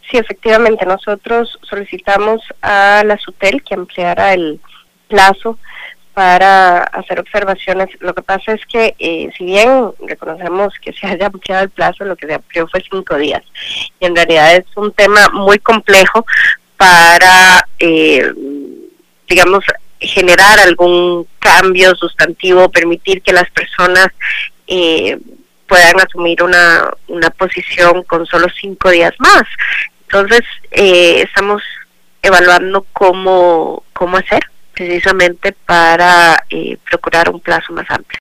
Sí, efectivamente, nosotros solicitamos a la SUTEL que ampliara el plazo para hacer observaciones. Lo que pasa es que, si bien reconocemos que se haya ampliado el plazo, lo que se amplió fue 5 días. Y en realidad es un tema muy complejo para, digamos, generar algún cambio sustantivo, permitir que las personas puedan asumir una posición con solo 5 días más. Entonces, estamos evaluando cómo hacer precisamente para procurar un plazo más amplio.